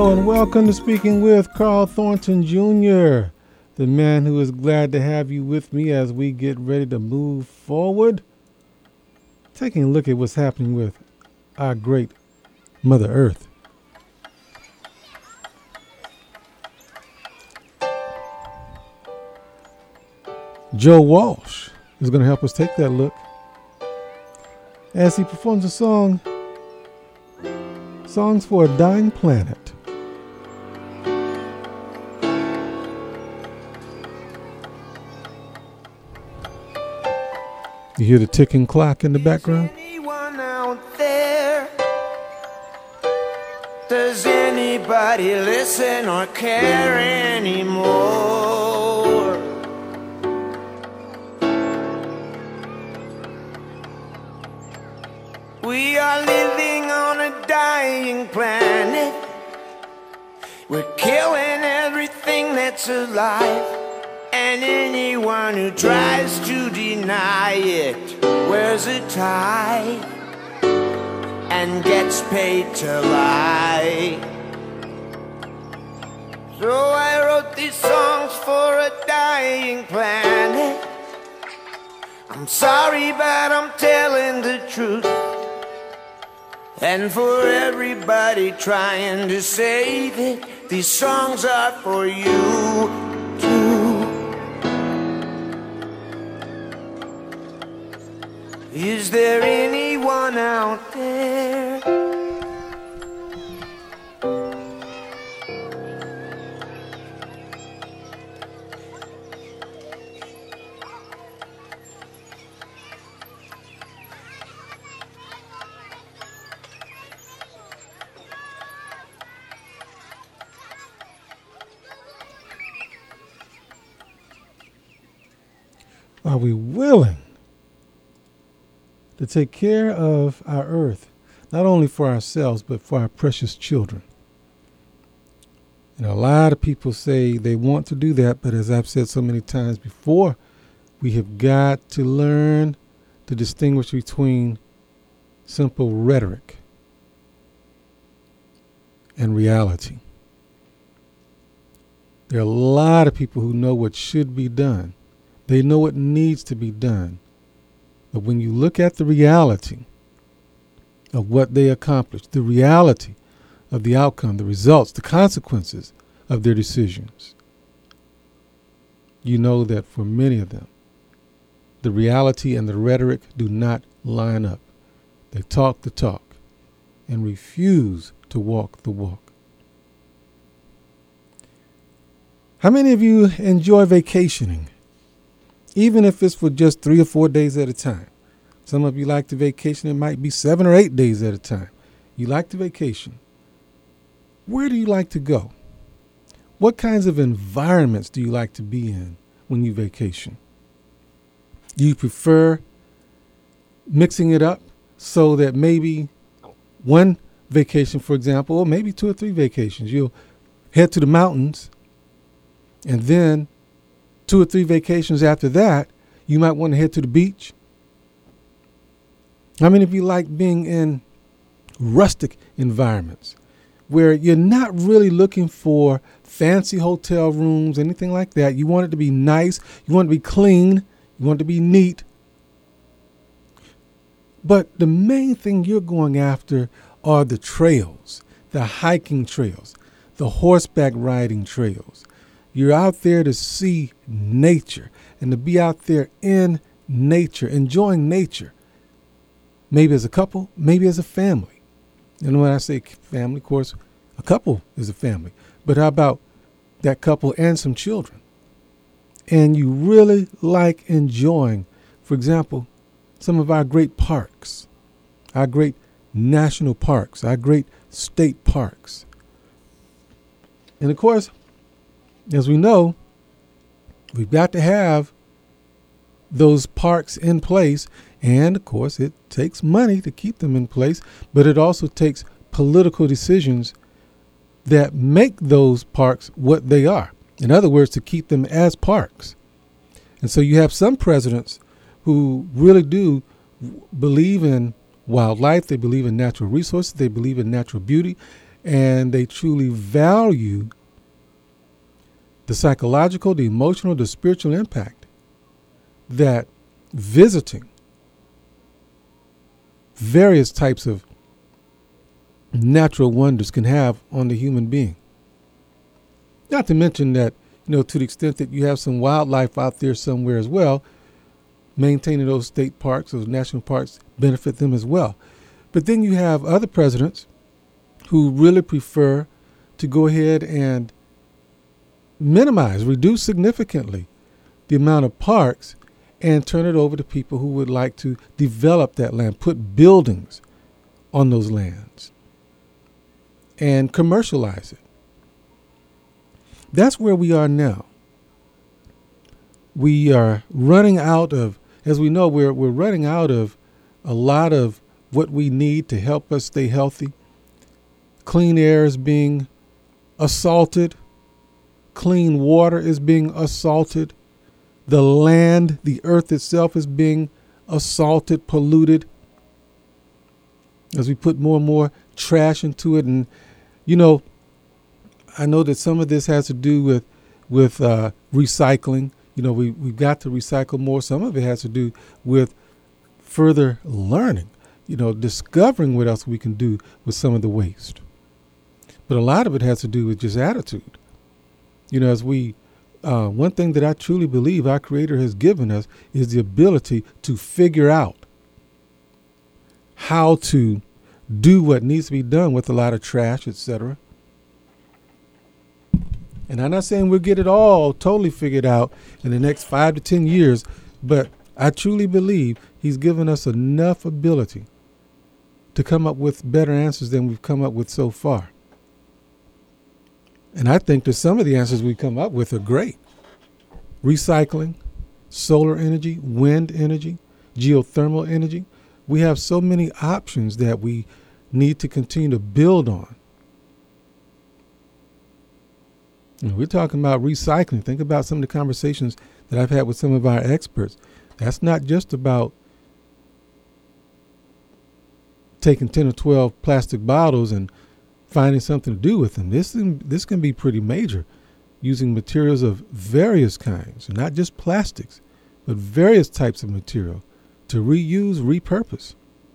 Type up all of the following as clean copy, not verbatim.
and welcome to Speaking with Carl Thornton Jr., the man who is glad to have you with me as we get ready to move forward. Taking a look at what's happening with our great Mother Earth. Joe Walsh is going to help us take that look as he performs a song, Songs for a Dying Planet. You hear the ticking clock in the background? Anyone out there? Does anybody listen or care anymore? We are living on a dying planet. We're killing everything that's alive. And anyone who tries to deny it wears a tie and gets paid to lie. So I wrote these songs for a dying planet. I'm sorry, but I'm telling the truth. And for everybody trying to save it, these songs are for you too. Is there anyone out there? Are we willing to take care of our earth, not only for ourselves, but for our precious children? And a lot of people say they want to do that, but as I've said so many times before, we have got to learn to distinguish between simple rhetoric and reality. There are a lot of people who know what should be done. They know what needs to be done. But when you look at the reality of what they accomplished, the reality of the outcome, the results, the consequences of their decisions, you know that for many of them, the reality and the rhetoric do not line up. They talk the talk and refuse to walk the walk. How many of you enjoy vacationing? Even if it's for just 3 or 4 days at a time. Some of you like to vacation. It might be 7 or 8 days at a time. You like to vacation. Where do you like to go? What kinds of environments do you like to be in when you vacation? Do you prefer mixing it up so that maybe one vacation, for example, or maybe 2 or 3 vacations, you'll head to the mountains, and then 2 or 3 vacations after that, you might want to head to the beach? How many of you like being in rustic environments where you're not really looking for fancy hotel rooms, anything like that? You want it to be nice. You want it to be clean. You want it to be neat. But the main thing you're going after are the trails, the hiking trails, the horseback riding trails. You're out there to see nature and to be out there in nature, enjoying nature. Maybe as a couple, maybe as a family. And when I say family, of course, a couple is a family. But how about that couple and some children? And you really like enjoying, for example, some of our great parks, our great national parks, our great state parks. And of course, as we know, we've got to have those parks in place. And, of course, it takes money to keep them in place. But it also takes political decisions that make those parks what they are. In other words, to keep them as parks. And so you have some presidents who really do believe in wildlife. They believe in natural resources. They believe in natural beauty. and they truly value the psychological, the emotional, the spiritual impact that visiting various types of natural wonders can have on the human being. Not to mention that, to the extent that you have some wildlife out there somewhere as well, maintaining those state parks, those national parks, benefit them as well. But then you have other presidents who really prefer to go ahead and reduce significantly the amount of parks and turn it over to people who would like to develop that land, put buildings on those lands, and commercialize it. That's where we are now. We are running out of, as we know, we're running out of a lot of what we need to help us stay healthy. Clean air is being assaulted. Clean water is being assaulted. The land, the earth itself is being assaulted, polluted, as we put more and more trash into it. And, I know that some of this has to do with recycling. We've got to recycle more. Some of it has to do with further learning, discovering what else we can do with some of the waste. But a lot of it has to do with just attitude. As we, one thing that I truly believe our Creator has given us is the ability to figure out how to do what needs to be done with a lot of trash, etc. And I'm not saying we'll get it all totally figured out in the next 5 to 10 years, but I truly believe He's given us enough ability to come up with better answers than we've come up with so far. And I think that some of the answers we come up with are great. Recycling, solar energy, wind energy, geothermal energy. We have so many options that we need to continue to build on. We're talking about recycling. Think about some of the conversations that I've had with some of our experts. That's not just about taking 10 or 12 plastic bottles and finding something to do with them. This can be pretty major, using materials of various kinds, not just plastics, but various types of material to reuse, repurpose.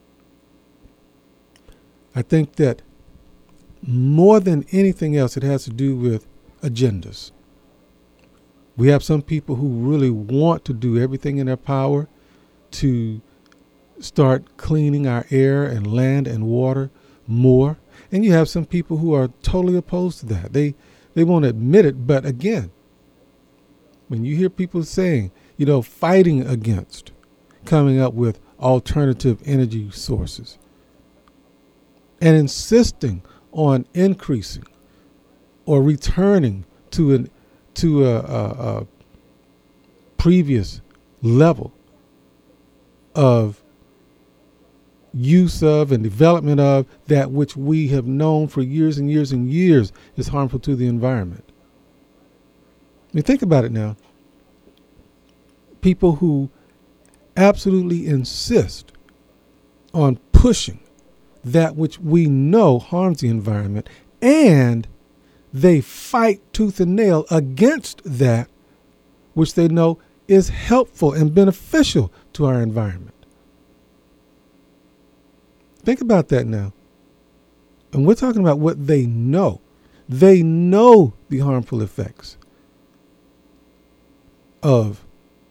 I think that more than anything else, it has to do with agendas. We have some people who really want to do everything in their power to start cleaning our air and land and water more. And you have some people who are totally opposed to that. They won't admit it. But again, when you hear people saying, fighting against coming up with alternative energy sources and insisting on increasing or returning to a previous level of use of and development of that which we have known for years and years and years is harmful to the environment. I mean, think about it now. People who absolutely insist on pushing that which we know harms the environment, and they fight tooth and nail against that which they know is helpful and beneficial to our environment. Think about that now. And we're talking about what they know. They know the harmful effects of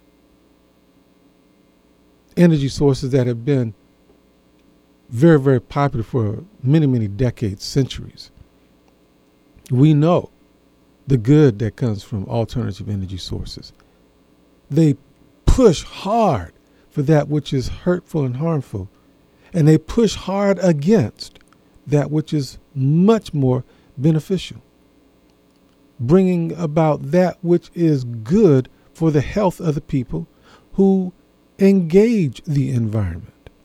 energy sources that have been very, very popular for many, many decades, centuries. We know the good that comes from alternative energy sources. They push hard for that which is hurtful and harmful, and they push hard against that which is much more beneficial, bringing about that which is good for the health of the people who engage the environment.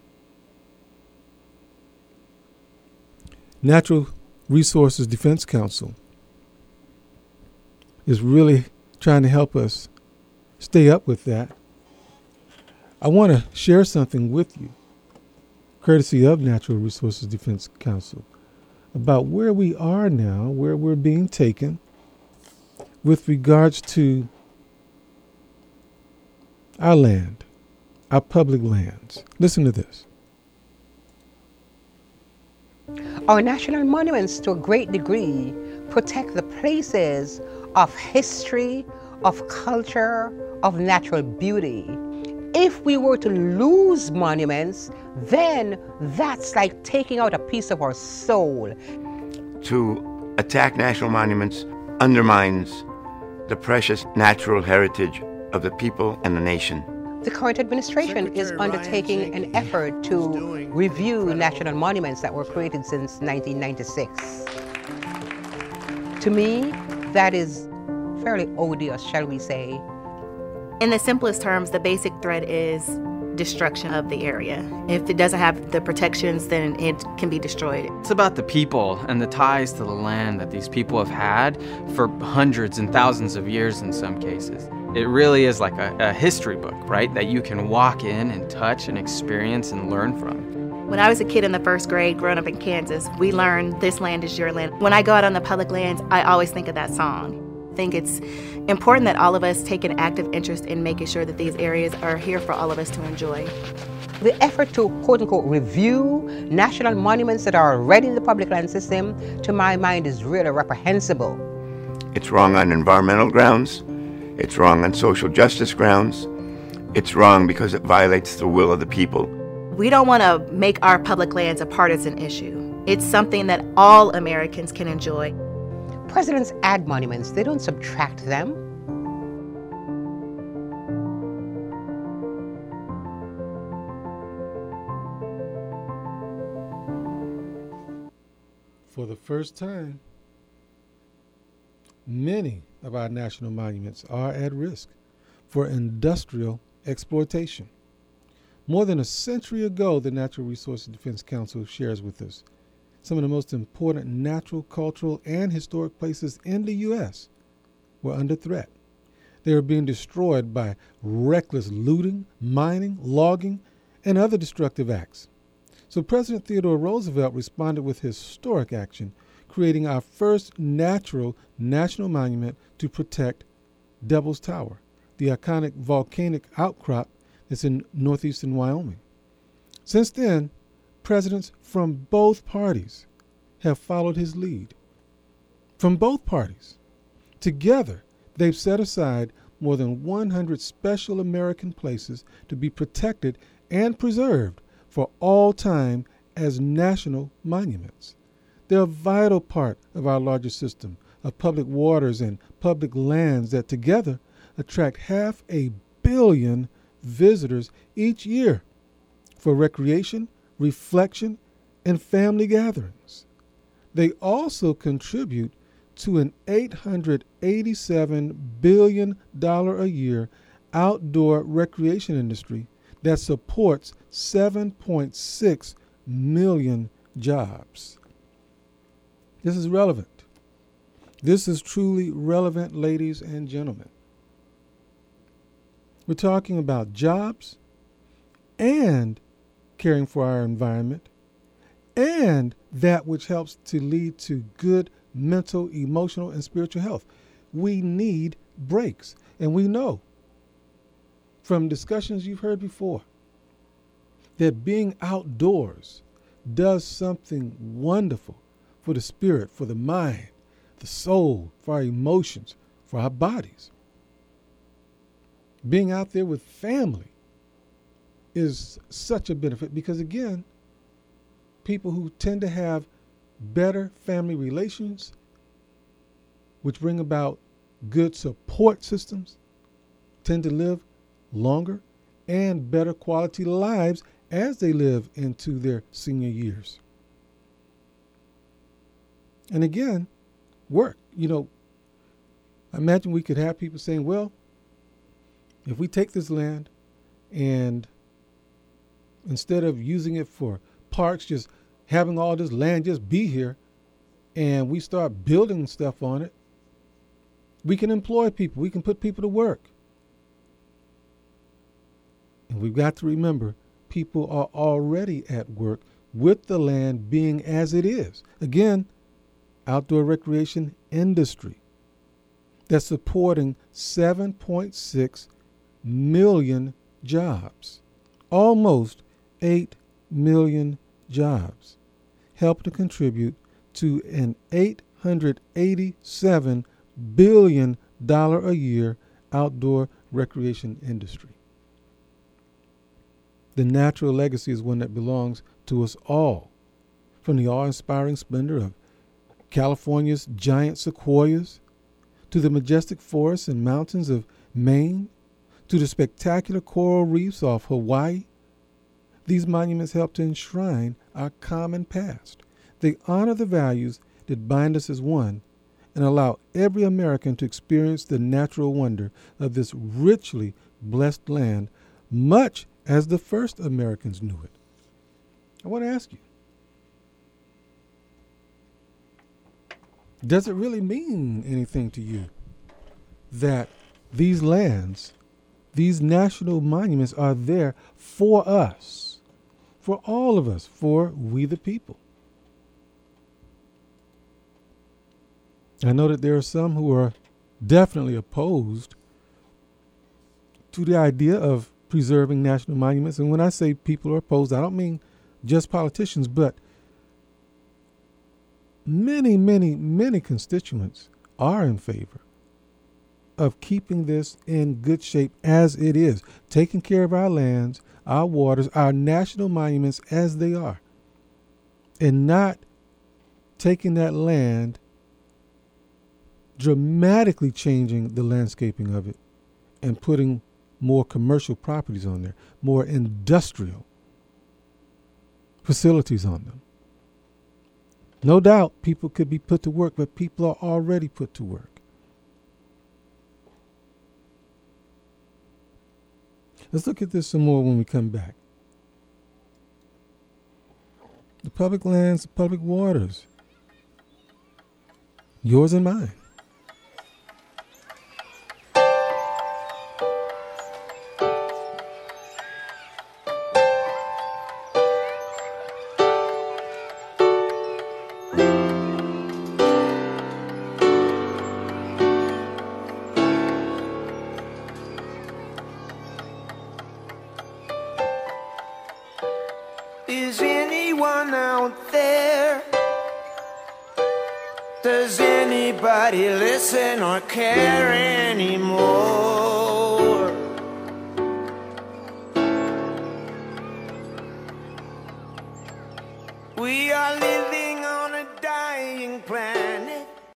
Natural Resources Defense Council is really trying to help us stay up with that. I want to share something with you, courtesy of Natural Resources Defense Council. about where we are now, where we're being taken with regards to our land, our public lands. Listen to this. Our national monuments, to a great degree, protect the places of history, of culture, of natural beauty. If we were to lose monuments, then that's like taking out a piece of our soul. To attack national monuments undermines the precious natural heritage of the people and the nation. The current administration is undertaking an effort to review national monuments that were created since 1996. To me, that is fairly odious, shall we say. In the simplest terms, the basic threat is destruction of the area. If it doesn't have the protections, then it can be destroyed. It's about the people and the ties to the land that these people have had for hundreds and thousands of years in some cases. It really is like a history book, right? That you can walk in and touch and experience and learn from. When I was a kid in the first grade growing up in Kansas, we learned this land is your land. When I go out on the public lands, I always think of that song. I think it's important that all of us take an active interest in making sure that these areas are here for all of us to enjoy. The effort to, quote-unquote, review national monuments that are already in the public land system, to my mind, is really reprehensible. It's wrong on environmental grounds. It's wrong on social justice grounds. It's wrong because it violates the will of the people. We don't want to make our public lands a partisan issue. It's something that all Americans can enjoy. Presidents add monuments, they don't subtract them. For the first time, many of our national monuments are at risk for industrial exploitation. More than a century ago, the Natural Resources Defense Council shares with us some of the most important natural, cultural, and historic places in the U.S. were under threat. They were being destroyed by reckless looting, mining, logging, and other destructive acts. So President Theodore Roosevelt responded with historic action, creating our first natural national monument to protect Devil's Tower, the iconic volcanic outcrop that's in northeastern Wyoming. Since then, presidents from both parties have followed his lead. From both parties. Together, they've set aside more than 100 special American places to be protected and preserved for all time as national monuments. They're a vital part of our larger system of public waters and public lands that together attract 500 million visitors each year for recreation, reflection, and family gatherings. They also contribute to an $887 billion a year outdoor recreation industry that supports 7.6 million jobs. This is relevant. This is truly relevant, ladies and gentlemen. We're talking about jobs and caring for our environment and that which helps to lead to good mental, emotional, and spiritual health. We need breaks. And we know from discussions you've heard before that being outdoors does something wonderful for the spirit, for the mind, the soul, for our emotions, for our bodies. Being out there with family is such a benefit because, again, people who tend to have better family relations, which bring about good support systems, tend to live longer and better quality lives as they live into their senior years. And again, work. Imagine we could have people saying, well, if we take this land and instead of using it for parks, just having all this land just be here, and we start building stuff on it, we can employ people. We can put people to work. And we've got to remember, people are already at work with the land being as it is. Again, outdoor recreation industry that's supporting 7.6 million jobs, almost 8 million jobs, help to contribute to an $887 billion a year outdoor recreation industry. The natural legacy is one that belongs to us all, from the awe-inspiring splendor of California's giant sequoias, to the majestic forests and mountains of Maine, to the spectacular coral reefs off Hawaii. These monuments help to enshrine our common past. They honor the values that bind us as one and allow every American to experience the natural wonder of this richly blessed land, much as the first Americans knew it. I want to ask you, does it really mean anything to you that these lands, these national monuments are there for us, for all of us, for we the people? I know that there are some who are definitely opposed to the idea of preserving national monuments. And when I say people are opposed, I don't mean just politicians, but many, many, many constituents are in favor of keeping this in good shape as it is, taking care of our lands, our waters, our national monuments as they are, and not taking that land, dramatically changing the landscaping of it and putting more commercial properties on there, more industrial facilities on them. No doubt people could be put to work, but people are already put to work. Let's look at this some more when we come back. The public lands, the public waters, yours and mine. Is anyone out there? Does anybody listen or care anymore? We are living on a dying planet.